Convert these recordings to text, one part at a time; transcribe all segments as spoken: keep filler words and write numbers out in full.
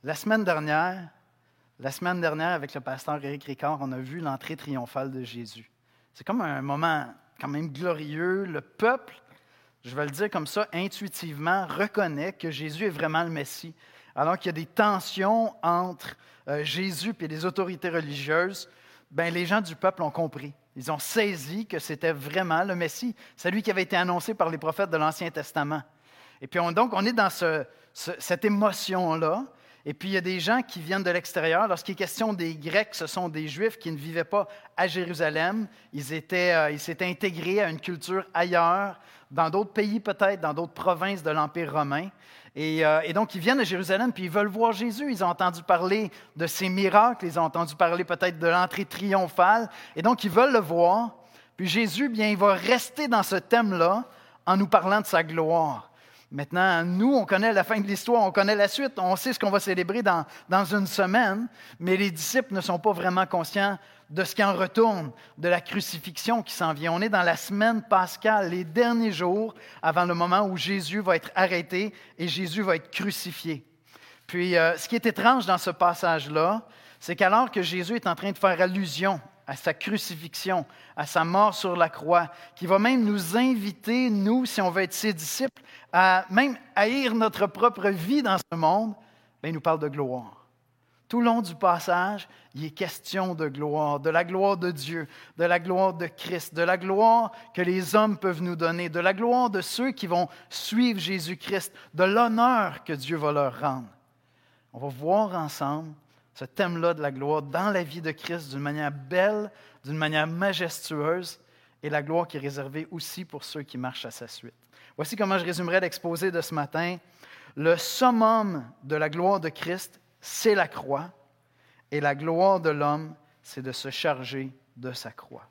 La semaine dernière, la semaine dernière, avec le pasteur Éric Ricard, on a vu l'entrée triomphale de Jésus. C'est comme un moment quand même glorieux. Le peuple, je vais le dire comme ça, intuitivement, reconnaît que Jésus est vraiment le Messie. Alors qu'il y a des tensions entre euh, Jésus et les autorités religieuses, ben, les gens du peuple ont compris. Ils ont saisi que c'était vraiment le Messie, celui qui avait été annoncé par les prophètes de l'Ancien Testament. Et puis on, donc, on est dans ce, ce, cette émotion-là. Et puis il y a des gens qui viennent de l'extérieur. Lorsqu'il est question des Grecs, ce sont des Juifs qui ne vivaient pas à Jérusalem. Ils étaient, euh, ils s'étaient intégrés à une culture ailleurs, dans d'autres pays peut-être, dans d'autres provinces de l'Empire romain. Et, euh, et donc, ils viennent à Jérusalem, puis ils veulent voir Jésus. Ils ont entendu parler de ses miracles, ils ont entendu parler peut-être de l'entrée triomphale. Et donc, ils veulent le voir. Puis Jésus, bien, il va rester dans ce thème-là en nous parlant de sa gloire. Maintenant, nous, on connaît la fin de l'histoire, on connaît la suite, on sait ce qu'on va célébrer dans, dans une semaine, mais les disciples ne sont pas vraiment conscients de ce qui en retourne, de la crucifixion qui s'en vient. On est dans la semaine pascale, les derniers jours avant le moment où Jésus va être arrêté et Jésus va être crucifié. Puis, euh, ce qui est étrange dans ce passage-là, c'est qu'alors que Jésus est en train de faire allusion à sa crucifixion, à sa mort sur la croix, qui va même nous inviter, nous, si on veut être ses disciples, à même haïr notre propre vie dans ce monde, bien, il nous parle de gloire. Tout le long du passage, il est question de gloire, de la gloire de Dieu, de la gloire de Christ, de la gloire que les hommes peuvent nous donner, de la gloire de ceux qui vont suivre Jésus-Christ, de l'honneur que Dieu va leur rendre. On va voir ensemble ce thème-là de la gloire dans la vie de Christ d'une manière belle, d'une manière majestueuse, et la gloire qui est réservée aussi pour ceux qui marchent à sa suite. Voici comment je résumerai l'exposé de ce matin. Le summum de la gloire de Christ, c'est la croix, et la gloire de l'homme, c'est de se charger de sa croix.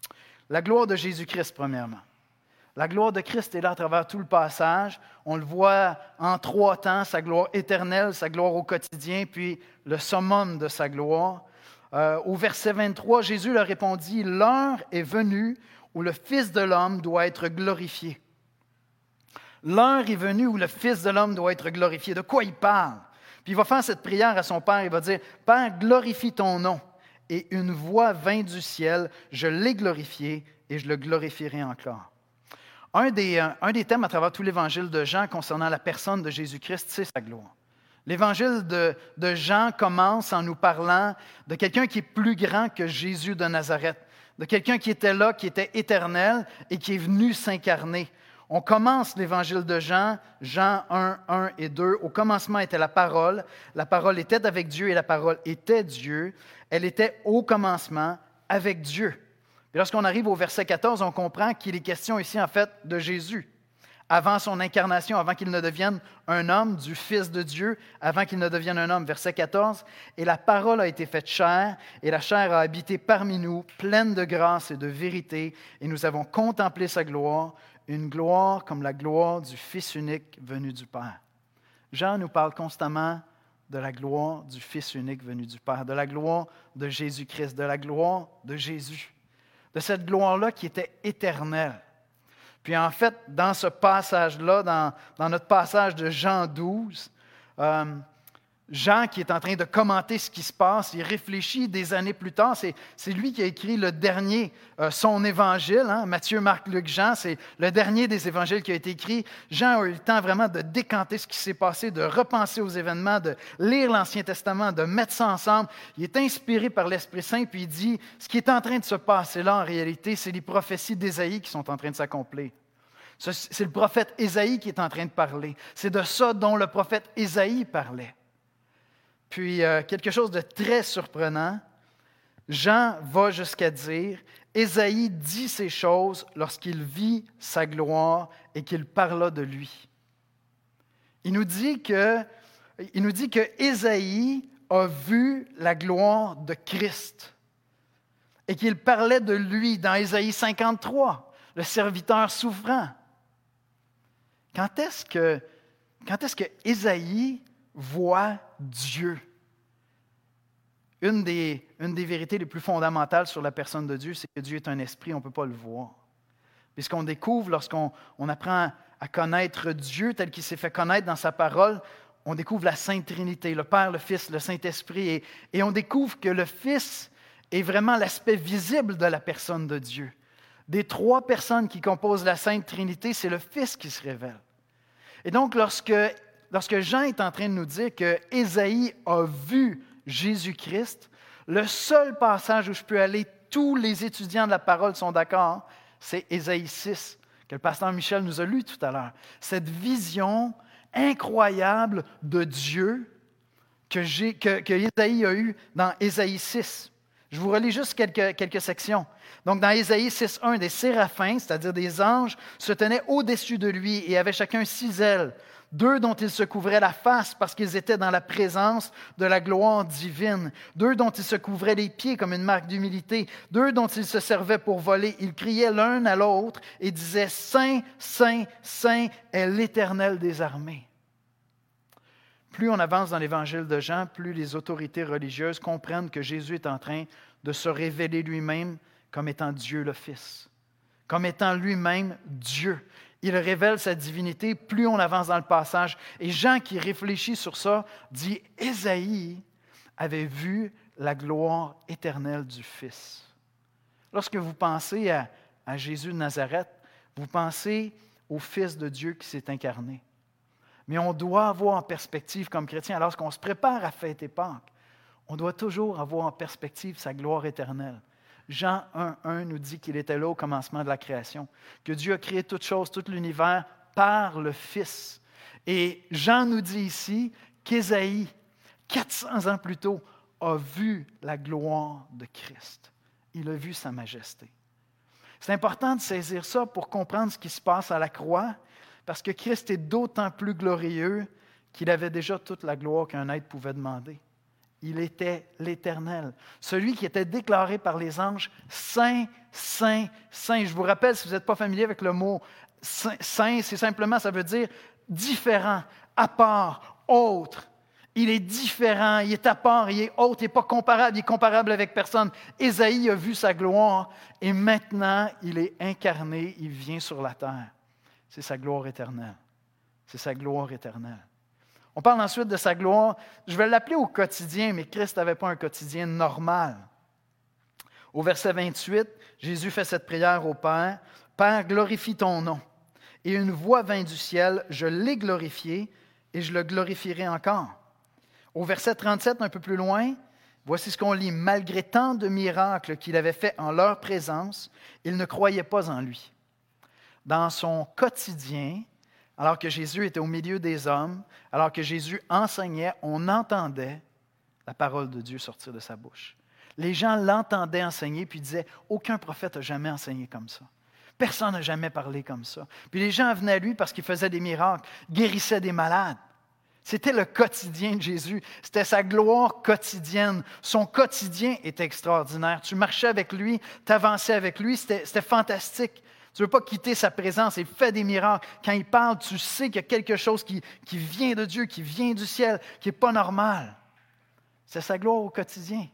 La gloire de Jésus-Christ, premièrement. La gloire de Christ est là à travers tout le passage. On le voit en trois temps, sa gloire éternelle, sa gloire au quotidien, puis le summum de sa gloire. Euh, au verset vingt-trois, Jésus leur répondit, « L'heure est venue où le Fils de l'homme doit être glorifié. » L'heure est venue où le Fils de l'homme doit être glorifié. De quoi il parle? Puis il va faire cette prière à son Père, il va dire, « Père, glorifie ton nom. » Et une voix vint du ciel, « Je l'ai glorifié et je le glorifierai encore. » Un des, un des thèmes à travers tout l'évangile de Jean concernant la personne de Jésus-Christ, c'est sa gloire. L'évangile de, de Jean commence en nous parlant de quelqu'un qui est plus grand que Jésus de Nazareth, de quelqu'un qui était là, qui était éternel et qui est venu s'incarner. On commence l'évangile de Jean, Jean un, un et deux. Au commencement était la parole. La parole était avec Dieu et la parole était Dieu. Elle était au commencement avec Dieu. Et lorsqu'on arrive au verset quatorze, on comprend qu'il est question ici, en fait, de Jésus. Avant son incarnation, avant qu'il ne devienne un homme, du Fils de Dieu, avant qu'il ne devienne un homme. Verset quatorze, « Et la parole a été faite chair, et la chair a habité parmi nous, pleine de grâce et de vérité, et nous avons contemplé sa gloire, une gloire comme la gloire du Fils unique venu du Père. » Jean nous parle constamment de la gloire du Fils unique venu du Père, de la gloire de Jésus-Christ, de la gloire de Jésus. De cette gloire-là qui était éternelle. Puis en fait, dans ce passage-là, dans, dans notre passage de Jean douze, euh, Jean qui est en train de commenter ce qui se passe, il réfléchit des années plus tard, c'est, c'est lui qui a écrit le dernier, euh, son évangile, hein, Matthieu, Marc, Luc, Jean, c'est le dernier des évangiles qui a été écrit. Jean a eu le temps vraiment de décanter ce qui s'est passé, de repenser aux événements, de lire l'Ancien Testament, de mettre ça ensemble. Il est inspiré par l'Esprit Saint, puis il dit, ce qui est en train de se passer là, en réalité, c'est les prophéties d'Ésaïe qui sont en train de s'accomplir. C'est le prophète Ésaïe qui est en train de parler. C'est de ça dont le prophète Ésaïe parlait. Puis, euh, quelque chose de très surprenant, Jean va jusqu'à dire, Ésaïe dit ces choses lorsqu'il vit sa gloire et qu'il parla de lui. Il nous dit que, il nous dit que Ésaïe a vu la gloire de Christ et qu'il parlait de lui dans Ésaïe cinquante-trois, le serviteur souffrant. Quand est-ce que, quand est-ce que Ésaïe voit Dieu? Une des, une des vérités les plus fondamentales sur la personne de Dieu, c'est que Dieu est un esprit, on ne peut pas le voir. Puis ce qu'on découvre lorsqu'on on apprend à connaître Dieu tel qu'il s'est fait connaître dans sa parole, on découvre la Sainte Trinité, le Père, le Fils, le Saint-Esprit, et, et on découvre que le Fils est vraiment l'aspect visible de la personne de Dieu. Des trois personnes qui composent la Sainte Trinité, c'est le Fils qui se révèle. Et donc, lorsque, lorsque Jean est en train de nous dire que Ésaïe a vu Jésus-Christ, le seul passage où je peux aller, tous les étudiants de la parole sont d'accord, c'est Ésaïe six, que le pasteur Michel nous a lu tout à l'heure. Cette vision incroyable de Dieu que, j'ai, que, que Ésaïe a eue dans Ésaïe six. Je vous relis juste quelques, quelques sections. Donc, dans Ésaïe six un, des séraphins, c'est-à-dire des anges, se tenaient au-dessus de lui et avaient chacun six ailes, deux dont ils se couvraient la face parce qu'ils étaient dans la présence de la gloire divine, deux dont ils se couvraient les pieds comme une marque d'humilité, deux dont ils se servaient pour voler. Ils criaient l'un à l'autre et disaient « Saint, Saint, Saint est l'Éternel des armées ». Plus on avance dans l'évangile de Jean, plus les autorités religieuses comprennent que Jésus est en train de se révéler lui-même comme étant Dieu le Fils, comme étant lui-même Dieu. Il révèle sa divinité, plus on avance dans le passage. Et Jean, qui réfléchit sur ça, dit « Ésaïe avait vu la gloire éternelle du Fils ». Lorsque vous pensez à, à Jésus de Nazareth, vous pensez au Fils de Dieu qui s'est incarné. Mais on doit avoir en perspective, comme chrétien, lorsqu'on se prépare à fêter Pâques, on doit toujours avoir en perspective sa gloire éternelle. Jean un un nous dit qu'il était là au commencement de la création, que Dieu a créé toutes choses, tout l'univers, par le Fils. Et Jean nous dit ici qu'Ésaïe, quatre cents ans plus tôt, a vu la gloire de Christ. Il a vu sa majesté. C'est important de saisir ça pour comprendre ce qui se passe à la croix, parce que Christ est d'autant plus glorieux qu'il avait déjà toute la gloire qu'un être pouvait demander. Il était l'Éternel, celui qui était déclaré par les anges « Saint, Saint, Saint ». Je vous rappelle, si vous n'êtes pas familier avec le mot « Saint », c'est simplement, ça veut dire différent, à part, autre. Il est différent, il est à part, il est autre, il n'est pas comparable, il est comparable avec personne. Ésaïe a vu sa gloire et maintenant, il est incarné, il vient sur la terre. C'est sa gloire éternelle. C'est sa gloire éternelle. On parle ensuite de sa gloire. Je vais l'appeler au quotidien, mais Christ n'avait pas un quotidien normal. Au verset vingt-huit, Jésus fait cette prière au Père. « Père, glorifie ton nom. » Et une voix vint du ciel, « Je l'ai glorifié et je le glorifierai encore. » Au verset trente-sept, un peu plus loin, voici ce qu'on lit. « Malgré tant de miracles qu'il avait faits en leur présence, ils ne croyaient pas en lui. » Dans son quotidien, alors que Jésus était au milieu des hommes, alors que Jésus enseignait, on entendait la parole de Dieu sortir de sa bouche. Les gens l'entendaient enseigner, puis disaient « Aucun prophète n'a jamais enseigné comme ça. Personne n'a jamais parlé comme ça. » Puis les gens venaient à lui parce qu'il faisait des miracles, guérissait des malades. C'était le quotidien de Jésus. C'était sa gloire quotidienne. Son quotidien était extraordinaire. Tu marchais avec lui, tu avançais avec lui, c'était, c'était fantastique. Tu ne veux pas quitter sa présence. Il fait des miracles. Quand il parle, tu sais qu'il y a quelque chose qui, qui vient de Dieu, qui vient du ciel, qui n'est pas normal. C'est sa gloire au quotidien.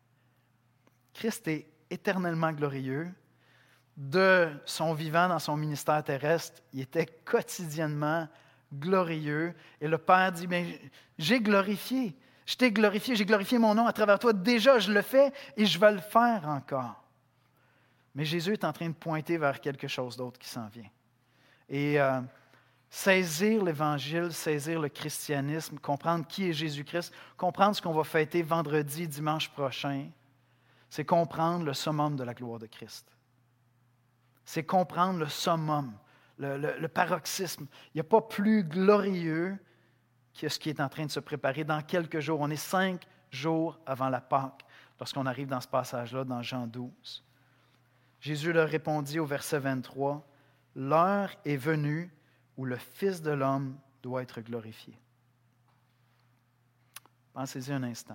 Christ est éternellement glorieux. De son vivant dans son ministère terrestre, il était quotidiennement glorieux. Et le Père dit, mais j'ai glorifié. Je t'ai glorifié, j'ai glorifié mon nom à travers toi. Déjà, je le fais et je vais le faire encore. Mais Jésus est en train de pointer vers quelque chose d'autre qui s'en vient. Et euh, saisir l'Évangile, saisir le christianisme, comprendre qui est Jésus-Christ, comprendre ce qu'on va fêter vendredi, dimanche prochain, c'est comprendre le summum de la gloire de Christ. C'est comprendre le summum, le, le, le paroxysme. Il n'y a pas plus glorieux que ce qui est en train de se préparer dans quelques jours. On est cinq jours avant la Pâque, lorsqu'on arrive dans ce passage-là, dans Jean douze. Jésus leur répondit au verset vingt-trois, « L'heure est venue où le Fils de l'homme doit être glorifié. » Pensez-y un instant.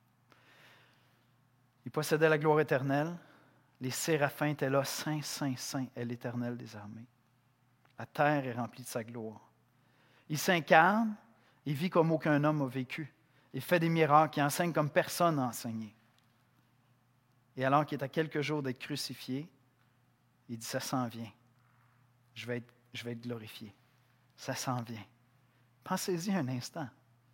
Il possédait la gloire éternelle. Les séraphins étaient là, « Saint, Saint, Saint est l'Éternel des armées. » La terre est remplie de sa gloire. Il s'incarne, il vit comme aucun homme a vécu. Il fait des miracles, il enseigne comme personne n'a enseigné. Et alors qu'il est à quelques jours d'être crucifié, il dit, ça s'en vient. Je vais être, je vais être glorifié. Ça s'en vient. Pensez-y un instant.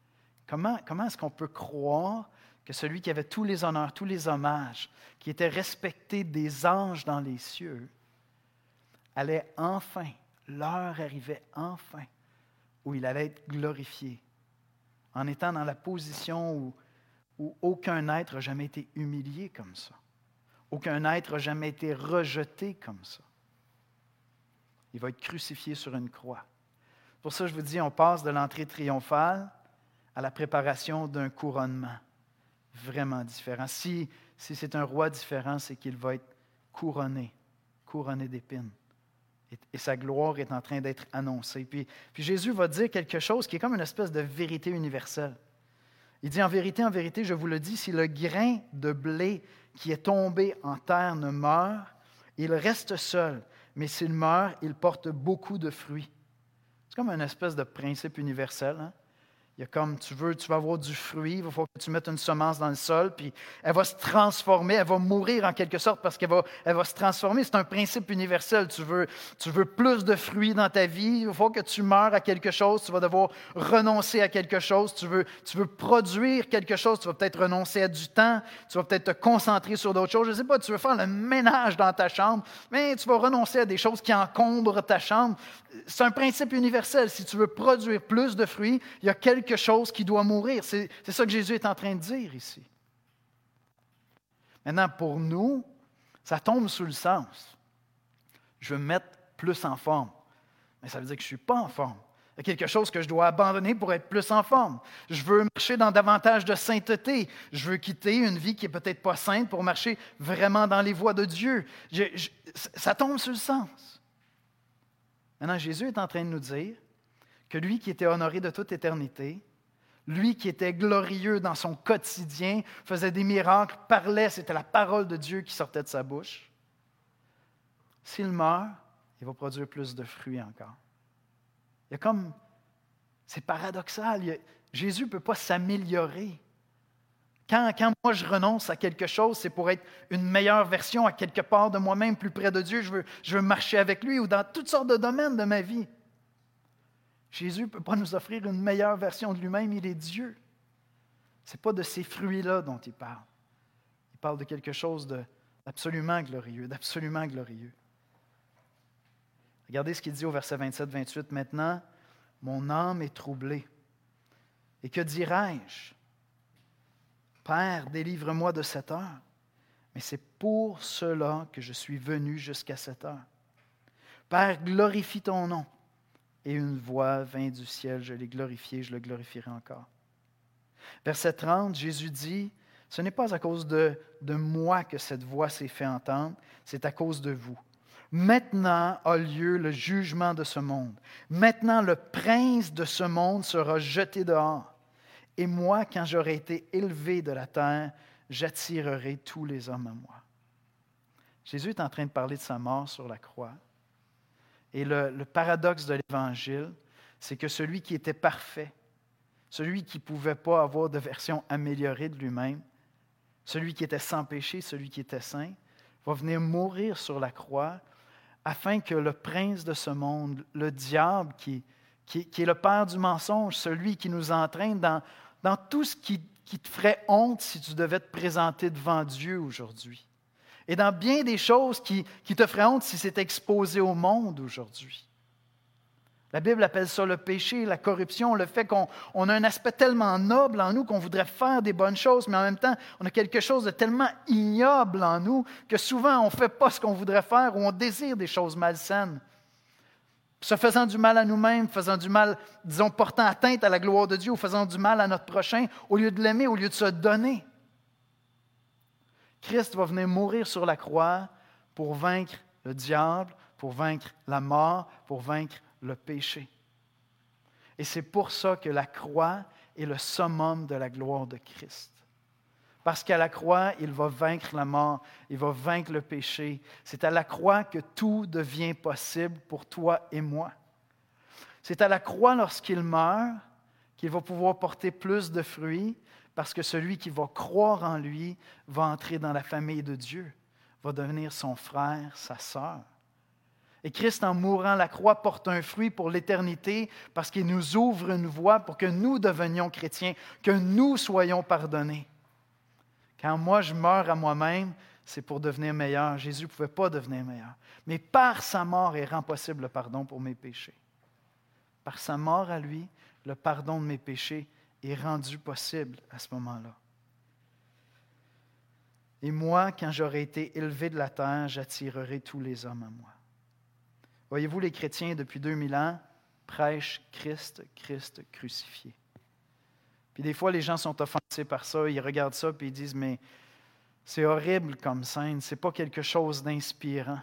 Comment, comment est-ce qu'on peut croire que celui qui avait tous les honneurs, tous les hommages, qui était respecté des anges dans les cieux, allait enfin, l'heure arrivait enfin, où il allait être glorifié, en étant dans la position où, où aucun être n'a jamais été humilié comme ça. Aucun être n'a jamais été rejeté comme ça. Il va être crucifié sur une croix. Pour ça, je vous dis, on passe de l'entrée triomphale à la préparation d'un couronnement vraiment différent. Si, si c'est un roi différent, c'est qu'il va être couronné, couronné d'épines. Et, et sa gloire est en train d'être annoncée. Puis, puis Jésus va dire quelque chose qui est comme une espèce de vérité universelle. Il dit, en vérité, en vérité, je vous le dis, si le grain de blé qui est tombé en terre ne meurt, il reste seul. Mais s'il meurt, il porte beaucoup de fruits. C'est comme une espèce de principe universel. Hein? Il y a comme, tu veux, tu vas avoir du fruit, il va falloir que tu mettes une semence dans le sol, puis elle va se transformer, elle va mourir en quelque sorte parce qu'elle va, elle va se transformer. C'est un principe universel. Tu veux, tu veux plus de fruits dans ta vie, il va falloir que tu meurs à quelque chose, tu vas devoir renoncer à quelque chose. Tu veux, tu veux produire quelque chose, tu vas peut-être renoncer à du temps, tu vas peut-être te concentrer sur d'autres choses. Je ne sais pas, tu veux faire le ménage dans ta chambre, mais tu vas renoncer à des choses qui encombrent ta chambre. C'est un principe universel. Si tu veux produire plus de fruits, il y a quelque chose qui doit mourir. C'est, c'est ça que Jésus est en train de dire ici. Maintenant, pour nous, ça tombe sous le sens. Je veux me mettre plus en forme. Mais ça veut dire que je ne suis pas en forme. Il y a quelque chose que je dois abandonner pour être plus en forme. Je veux marcher dans davantage de sainteté. Je veux quitter une vie qui n'est peut-être pas sainte pour marcher vraiment dans les voies de Dieu. Je, je, ça tombe sous le sens. Maintenant, Jésus est en train de nous dire que lui qui était honoré de toute éternité, lui qui était glorieux dans son quotidien, faisait des miracles, parlait, c'était la parole de Dieu qui sortait de sa bouche. S'il meurt, il va produire plus de fruits encore. Il y a comme, c'est paradoxal, il y a, Jésus ne peut pas s'améliorer. Quand, quand moi je renonce à quelque chose, c'est pour être une meilleure version à quelque part de moi-même, plus près de Dieu. Je veux, je veux marcher avec lui ou dans toutes sortes de domaines de ma vie. Jésus ne peut pas nous offrir une meilleure version de lui-même, il est Dieu. Ce n'est pas de ces fruits-là dont il parle. Il parle de quelque chose de, d'absolument glorieux, d'absolument glorieux. Regardez ce qu'il dit au verset vingt-sept vingt-huit. « Maintenant, mon âme est troublée. Et que dirai-je? Père, délivre-moi de cette heure. Mais c'est pour cela que je suis venu jusqu'à cette heure. Père, glorifie ton nom. » Et une voix vint du ciel, je l'ai glorifié, je le glorifierai encore. Verset trente, Jésus dit, ce n'est pas à cause de, de moi que cette voix s'est fait entendre, c'est à cause de vous. Maintenant a lieu le jugement de ce monde. Maintenant, le prince de ce monde sera jeté dehors. Et moi, quand j'aurai été élevé de la terre, j'attirerai tous les hommes à moi. Jésus est en train de parler de sa mort sur la croix. Et le, le paradoxe de l'Évangile, c'est que celui qui était parfait, celui qui ne pouvait pas avoir de version améliorée de lui-même, celui qui était sans péché, celui qui était saint, va venir mourir sur la croix afin que le prince de ce monde, le diable qui, qui, qui est le père du mensonge, celui qui nous entraîne dans, dans tout ce qui, qui te ferait honte si tu devais te présenter devant Dieu aujourd'hui. Et dans bien des choses qui, qui te feraient honte si c'était exposé au monde aujourd'hui. La Bible appelle ça le péché, la corruption, le fait qu'on on a un aspect tellement noble en nous qu'on voudrait faire des bonnes choses, mais en même temps, on a quelque chose de tellement ignoble en nous que souvent on ne fait pas ce qu'on voudrait faire ou on désire des choses malsaines. Se faisant du mal à nous-mêmes, faisant du mal, disons, portant atteinte à la gloire de Dieu ou faisant du mal à notre prochain, au lieu de l'aimer, au lieu de se donner. Christ va venir mourir sur la croix pour vaincre le diable, pour vaincre la mort, pour vaincre le péché. Et c'est pour ça que la croix est le summum de la gloire de Christ. Parce qu'à la croix, il va vaincre la mort, il va vaincre le péché. C'est à la croix que tout devient possible pour toi et moi. C'est à la croix, lorsqu'il meurt, qu'il va pouvoir porter plus de fruits, parce que celui qui va croire en lui va entrer dans la famille de Dieu, va devenir son frère, sa sœur. Et Christ, en mourant à la croix, porte un fruit pour l'éternité parce qu'il nous ouvre une voie pour que nous devenions chrétiens, que nous soyons pardonnés. Quand moi, je meurs à moi-même, c'est pour devenir meilleur. Jésus ne pouvait pas devenir meilleur. Mais par sa mort, il rend possible le pardon pour mes péchés. Par sa mort à lui, le pardon de mes péchés est rendu possible à ce moment-là. Et moi, quand j'aurai été élevé de la terre, j'attirerai tous les hommes à moi. Voyez-vous, les chrétiens, depuis deux mille ans, prêchent Christ, Christ crucifié. Puis des fois, les gens sont offensés par ça, ils regardent ça et ils disent, mais c'est horrible comme scène, c'est pas quelque chose d'inspirant.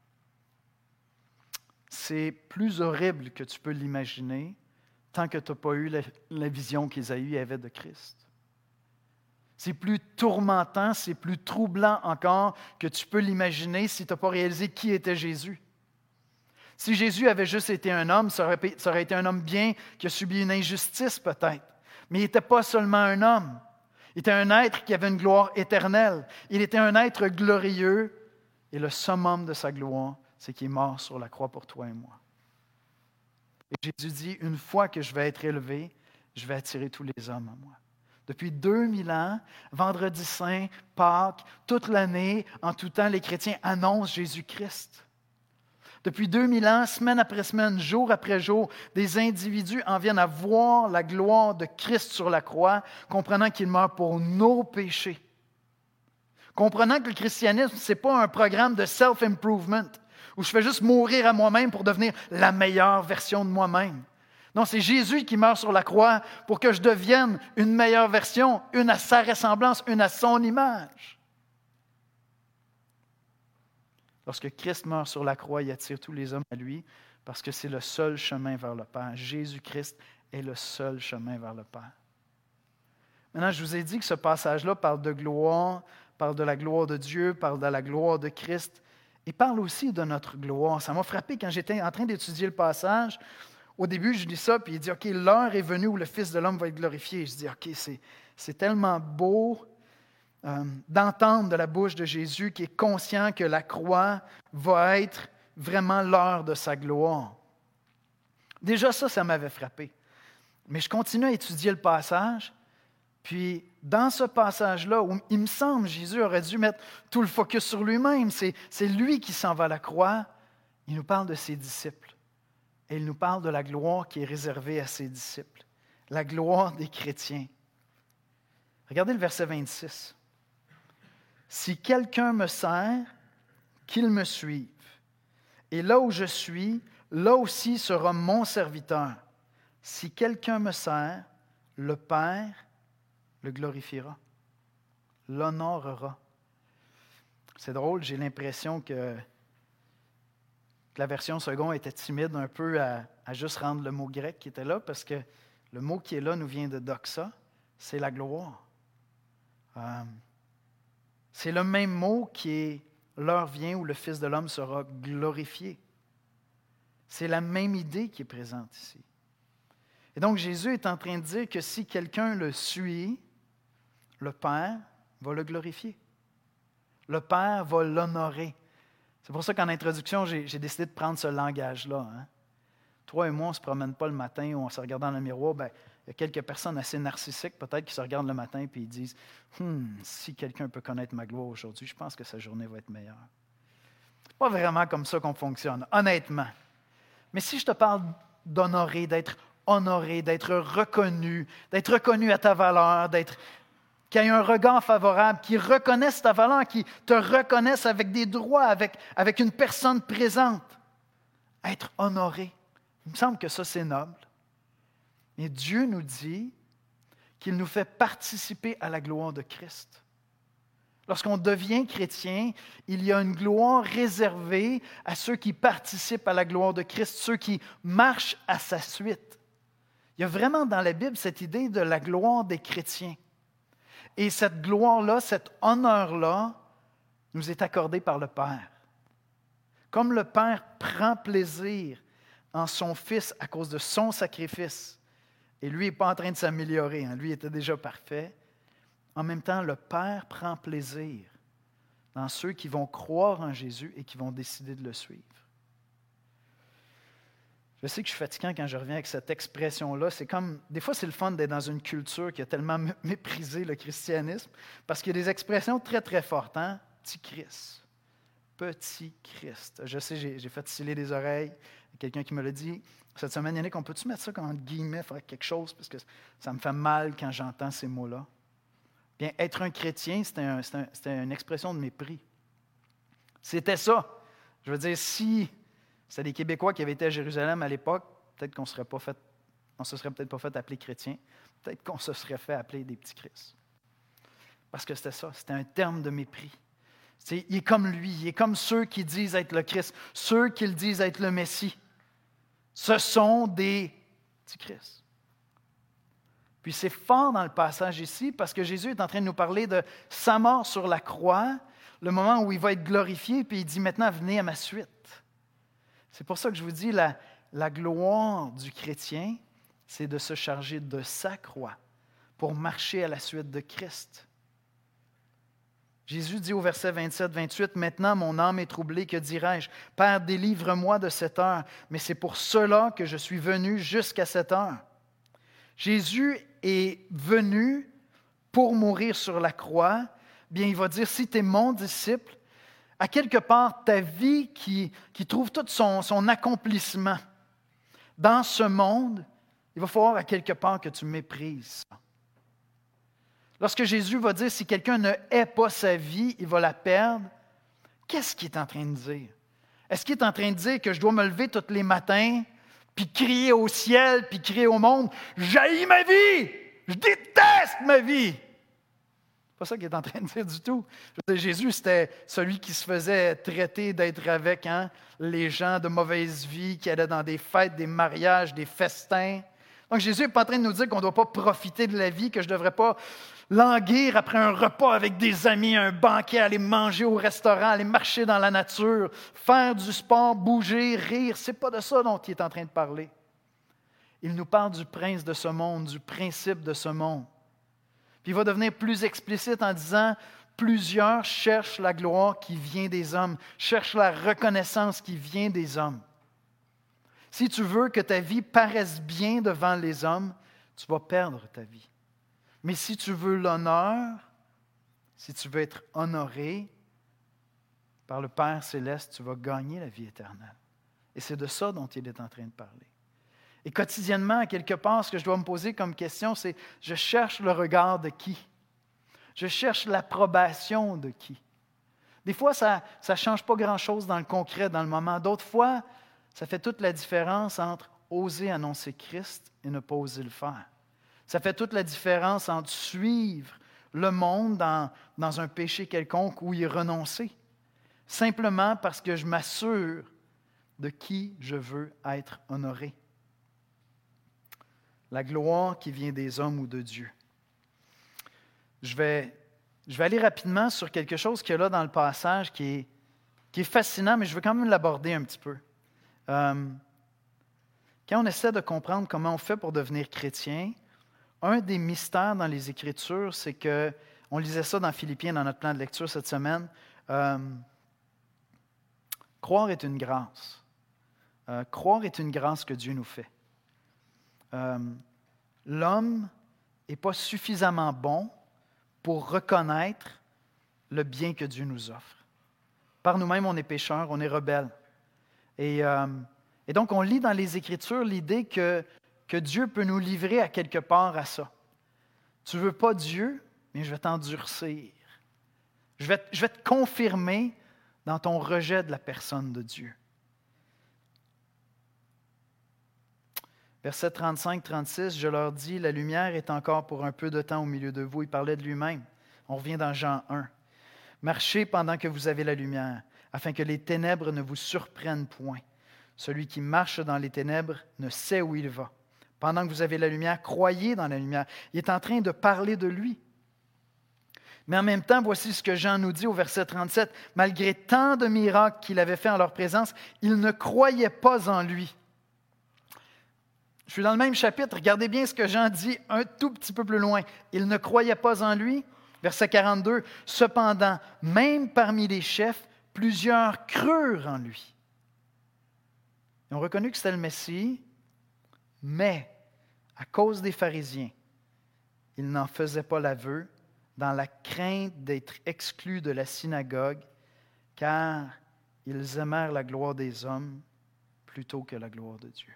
C'est plus horrible que tu peux l'imaginer tant que tu n'as pas eu la, la vision qu'Ésaïe avait de Christ. C'est plus tourmentant, c'est plus troublant encore que tu peux l'imaginer si tu n'as pas réalisé qui était Jésus. Si Jésus avait juste été un homme, ça aurait, ça aurait été un homme bien qui a subi une injustice peut-être. Mais il n'était pas seulement un homme. Il était un être qui avait une gloire éternelle. Il était un être glorieux. Et le summum de sa gloire, c'est qu'il est mort sur la croix pour toi et moi. Et Jésus dit, une fois que je vais être élevé, je vais attirer tous les hommes à moi. Depuis deux mille ans, Vendredi Saint, Pâques, toute l'année, en tout temps, les chrétiens annoncent Jésus-Christ. Depuis deux mille ans, semaine après semaine, jour après jour, des individus en viennent à voir la gloire de Christ sur la croix, comprenant qu'il meurt pour nos péchés. Comprenant que le christianisme, ce n'est pas un programme de self-improvement, où je fais juste mourir à moi-même pour devenir la meilleure version de moi-même. Non, c'est Jésus qui meurt sur la croix pour que je devienne une meilleure version, une à sa ressemblance, une à son image. Lorsque Christ meurt sur la croix, il attire tous les hommes à lui parce que c'est le seul chemin vers le Père. Jésus-Christ est le seul chemin vers le Père. Maintenant, je vous ai dit que ce passage-là parle de gloire, parle de la gloire de Dieu, parle de la gloire de Christ et parle aussi de notre gloire. Ça m'a frappé quand j'étais en train d'étudier le passage. Au début, je lis ça, puis il dit, OK, l'heure est venue où le Fils de l'homme va être glorifié. Je dis, OK, c'est, c'est tellement beau euh, d'entendre de la bouche de Jésus qui est conscient que la croix va être vraiment l'heure de sa gloire. Déjà, ça, ça m'avait frappé. Mais je continue à étudier le passage, puis dans ce passage-là, où il me semble Jésus aurait dû mettre tout le focus sur lui-même, c'est, c'est lui qui s'en va à la croix, il nous parle de ses disciples. Et il nous parle de la gloire qui est réservée à ses disciples, la gloire des chrétiens. Regardez le verset vingt-six. « Si quelqu'un me sert, qu'il me suive. Et là où je suis, là aussi sera mon serviteur. Si quelqu'un me sert, le Père le glorifiera, l'honorera. » C'est drôle, j'ai l'impression que que la version seconde était timide un peu à, à juste rendre le mot grec qui était là, parce que le mot qui est là nous vient de doxa, c'est la gloire. Euh, c'est le même mot qui est « l'heure vient où le Fils de l'homme sera glorifié ». C'est la même idée qui est présente ici. Et donc Jésus est en train de dire que si quelqu'un le suit, le Père va le glorifier. Le Père va l'honorer. C'est pour ça qu'en introduction, j'ai, j'ai décidé de prendre ce langage-là. Hein. Toi et moi, on ne se promène pas le matin où on se regarde dans le miroir. Ben, il y a quelques personnes assez narcissiques, peut-être, qui se regardent le matin et ils disent hum, « Si quelqu'un peut connaître ma gloire aujourd'hui, je pense que sa journée va être meilleure. » Ce n'est pas vraiment comme ça qu'on fonctionne, honnêtement. Mais si je te parle d'honorer, d'être honoré, d'être reconnu, d'être reconnu à ta valeur, d'être... qu'il y ait un regard favorable, qui reconnaisse ta valeur, qui te reconnaisse avec des droits, avec, avec une personne présente. Être honoré. Il me semble que ça, c'est noble. Mais Dieu nous dit qu'il nous fait participer à la gloire de Christ. Lorsqu'on devient chrétien, il y a une gloire réservée à ceux qui participent à la gloire de Christ, ceux qui marchent à sa suite. Il y a vraiment dans la Bible cette idée de la gloire des chrétiens. Et cette gloire-là, cet honneur-là, nous est accordé par le Père. Comme le Père prend plaisir en son Fils à cause de son sacrifice, et lui n'est pas en train de s'améliorer, hein, lui était déjà parfait, en même temps, le Père prend plaisir dans ceux qui vont croire en Jésus et qui vont décider de le suivre. Je sais que je suis fatiguant quand je reviens avec cette expression-là. C'est comme, des fois, c'est le fun d'être dans une culture qui a tellement méprisé le christianisme, parce qu'il y a des expressions très, très fortes. Hein? Petit Christ. Petit Christ. Je sais, j'ai, j'ai fait sciller des oreilles. Il y a quelqu'un qui me l'a dit. Cette semaine, Yannick, on peut-tu mettre ça comme entre guillemets, faire quelque chose, parce que ça me fait mal quand j'entends ces mots-là. Bien, être un chrétien, c'était, un, c'était, un, c'était une expression de mépris. C'était ça. Je veux dire, si c'était des Québécois qui avaient été à Jérusalem à l'époque, peut-être qu'on ne serait pas fait, on se serait peut-être pas fait appeler chrétien, peut-être qu'on se serait fait appeler des petits Christ. Parce que c'était ça, c'était un terme de mépris. C'est, il est comme lui, il est comme ceux qui disent être le Christ, ceux qui le disent être le Messie. Ce sont des petits Christ. Puis c'est fort dans le passage ici, parce que Jésus est en train de nous parler de sa mort sur la croix, le moment où il va être glorifié, puis il dit maintenant, venez à ma suite. C'est pour ça que je vous dis, la, la gloire du chrétien, c'est de se charger de sa croix pour marcher à la suite de Christ. Jésus dit au verset vingt-sept vingt-huit, « Maintenant mon âme est troublée, que dirais-je? Père, délivre-moi de cette heure, mais c'est pour cela que je suis venu jusqu'à cette heure. » Jésus est venu pour mourir sur la croix. Bien, il va dire, si tu es mon disciple, à quelque part, ta vie qui, qui trouve tout son, son accomplissement dans ce monde, il va falloir à quelque part que tu méprises ça. Lorsque Jésus va dire, si quelqu'un ne hait pas sa vie, il va la perdre, qu'est-ce qu'il est en train de dire? Est-ce qu'il est en train de dire que je dois me lever tous les matins, puis crier au ciel, puis crier au monde, « J'haïs ma vie! Je déteste ma vie! » C'est pas ça qu'il est en train de dire du tout. Je veux dire, Jésus, c'était celui qui se faisait traiter d'être avec hein, les gens de mauvaise vie, qui allaient dans des fêtes, des mariages, des festins. Donc Jésus n'est pas en train de nous dire qu'on ne doit pas profiter de la vie, que je ne devrais pas languir après un repas avec des amis, un banquet, aller manger au restaurant, aller marcher dans la nature, faire du sport, bouger, rire. Ce n'est pas de ça dont il est en train de parler. Il nous parle du prince de ce monde, du principe de ce monde. Puis il va devenir plus explicite en disant « Plusieurs cherchent la gloire qui vient des hommes, cherchent la reconnaissance qui vient des hommes. » Si tu veux que ta vie paraisse bien devant les hommes, tu vas perdre ta vie. Mais si tu veux l'honneur, si tu veux être honoré par le Père céleste, tu vas gagner la vie éternelle. Et c'est de ça dont il est en train de parler. Et quotidiennement, à quelque part, ce que je dois me poser comme question, c'est je cherche le regard de qui? Je cherche l'approbation de qui? Des fois, ça ne change pas grand-chose dans le concret, dans le moment. D'autres fois, ça fait toute la différence entre oser annoncer Christ et ne pas oser le faire. Ça fait toute la différence entre suivre le monde dans, dans un péché quelconque ou y renoncer. Simplement parce que je m'assure de qui je veux être honoré. La gloire qui vient des hommes ou de Dieu. Je vais, je vais aller rapidement sur quelque chose qu'il y a là dans le passage qui est, qui est fascinant, mais je veux quand même l'aborder un petit peu. Euh, quand on essaie de comprendre comment on fait pour devenir chrétien, un des mystères dans les Écritures, c'est que, on lisait ça dans Philippiens, dans notre plan de lecture cette semaine, euh, croire est une grâce. Euh, croire est une grâce que Dieu nous fait. Euh, l'homme n'est pas suffisamment bon pour reconnaître le bien que Dieu nous offre. Par nous-mêmes, on est pécheurs, on est rebelles. Et, euh, et donc, on lit dans les Écritures l'idée que, que Dieu peut nous livrer à quelque part à ça. Tu ne veux pas Dieu, mais je vais t'endurcir. Je vais, je vais te confirmer dans ton rejet de la personne de Dieu. Versets trente-cinq trente-six, je leur dis, la lumière est encore pour un peu de temps au milieu de vous. Il parlait de lui-même. On revient dans Jean un. Marchez pendant que vous avez la lumière, afin que les ténèbres ne vous surprennent point. Celui qui marche dans les ténèbres ne sait où il va. Pendant que vous avez la lumière, croyez dans la lumière. Il est en train de parler de lui. Mais en même temps, voici ce que Jean nous dit au verset trente-sept. Malgré tant de miracles qu'il avait fait en leur présence, ils ne croyaient pas en lui. Je suis dans le même chapitre. Regardez bien ce que Jean dit un tout petit peu plus loin. Ils ne croyaient pas en lui. Verset quarante-deux. Cependant, même parmi les chefs, plusieurs crurent en lui. Ils ont reconnu que c'était le Messie, mais à cause des pharisiens, ils n'en faisaient pas l'aveu dans la crainte d'être exclus de la synagogue, car ils aimèrent la gloire des hommes plutôt que la gloire de Dieu.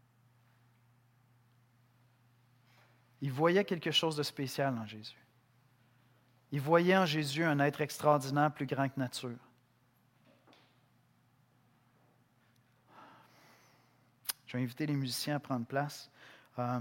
Ils voyaient quelque chose de spécial en Jésus. Ils voyaient en Jésus un être extraordinaire, plus grand que nature. Je vais inviter les musiciens à prendre place. Euh,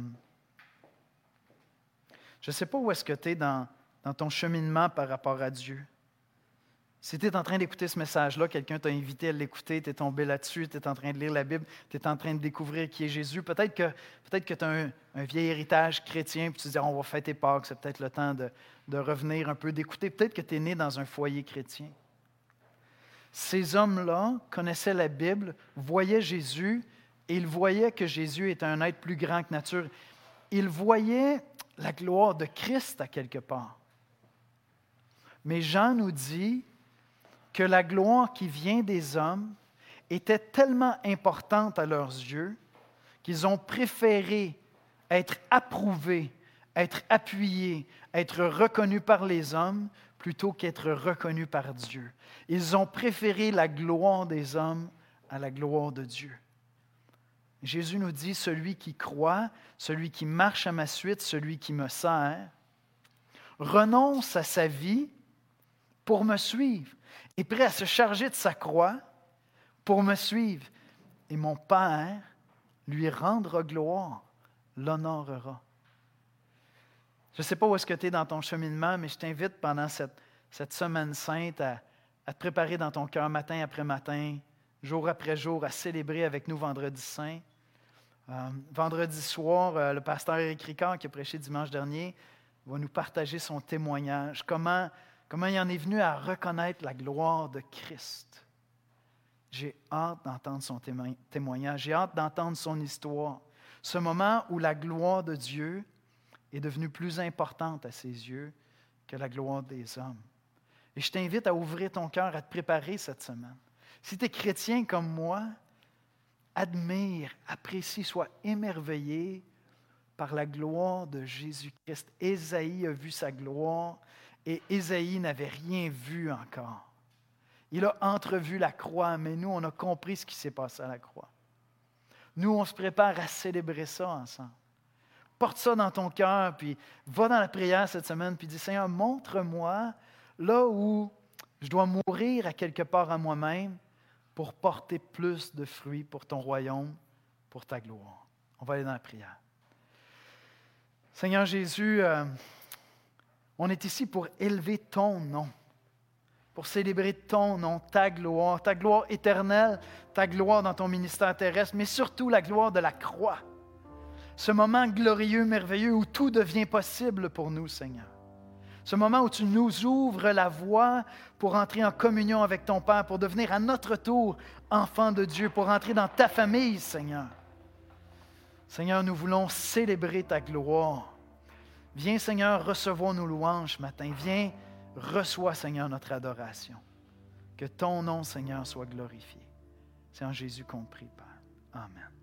je ne sais pas où est-ce que tu es dans, dans ton cheminement par rapport à Dieu. Si tu es en train d'écouter ce message-là, quelqu'un t'a invité à l'écouter, tu es tombé là-dessus, tu es en train de lire la Bible, tu es en train de découvrir qui est Jésus. Peut-être que, peut-être que tu as un, un vieil héritage chrétien, puis tu te dis, on va fêter Pâques, c'est peut-être le temps de, de revenir un peu, d'écouter. Peut-être que tu es né dans un foyer chrétien. Ces hommes-là connaissaient la Bible, voyaient Jésus, et ils voyaient que Jésus était un être plus grand que nature. Ils voyaient la gloire de Christ à quelque part. Mais Jean nous dit que la gloire qui vient des hommes était tellement importante à leurs yeux qu'ils ont préféré être approuvés, être appuyés, être reconnus par les hommes plutôt qu'être reconnus par Dieu. Ils ont préféré la gloire des hommes à la gloire de Dieu. Jésus nous dit, celui qui croit, celui qui marche à ma suite, celui qui me sert, renonce à sa vie pour me suivre, est prêt à se charger de sa croix pour me suivre. Et mon Père lui rendra gloire, l'honorera. Je ne sais pas où est-ce que tu es dans ton cheminement, mais je t'invite pendant cette, cette semaine sainte à, à te préparer dans ton cœur matin après matin, jour après jour, à célébrer avec nous Vendredi Saint. Euh, vendredi soir, euh, le pasteur Éric Ricard, qui a prêché dimanche dernier, va nous partager son témoignage. Comment, comment il en est venu à reconnaître la gloire de Christ. J'ai hâte d'entendre son témoignage. J'ai hâte d'entendre son histoire. Ce moment où la gloire de Dieu est devenue plus importante à ses yeux que la gloire des hommes. Et je t'invite à ouvrir ton cœur, à te préparer cette semaine. Si tu es chrétien comme moi, admire, apprécie, sois émerveillé par la gloire de Jésus-Christ. Ésaïe a vu sa gloire et Ésaïe n'avait rien vu encore. Il a entrevu la croix, mais nous, on a compris ce qui s'est passé à la croix. Nous, on se prépare à célébrer ça ensemble. Porte ça dans ton cœur, puis va dans la prière cette semaine, puis dis, Seigneur, montre-moi là où je dois mourir à quelque part à moi-même pour porter plus de fruits pour ton royaume, pour ta gloire. On va aller dans la prière. Seigneur Jésus, euh, on est ici pour élever ton nom, pour célébrer ton nom, ta gloire, ta gloire éternelle, ta gloire dans ton ministère terrestre, mais surtout la gloire de la croix. Ce moment glorieux, merveilleux, où tout devient possible pour nous, Seigneur. Ce moment où tu nous ouvres la voie pour entrer en communion avec ton Père, pour devenir à notre tour enfants de Dieu, pour entrer dans ta famille, Seigneur. Seigneur, nous voulons célébrer ta gloire. Viens, Seigneur, recevoir nos louanges ce matin. Viens, reçois, Seigneur, notre adoration. Que ton nom, Seigneur, soit glorifié. C'est en Jésus qu'on prie, Père. Amen.